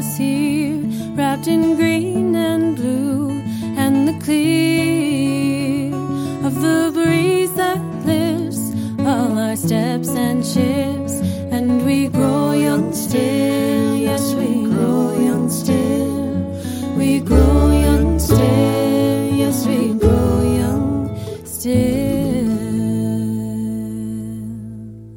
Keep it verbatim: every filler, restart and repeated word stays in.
us here, wrapped in green and blue, and the clear of the breeze that lifts all our steps and shifts, and we grow young still. Yes, we grow young still. We grow young still.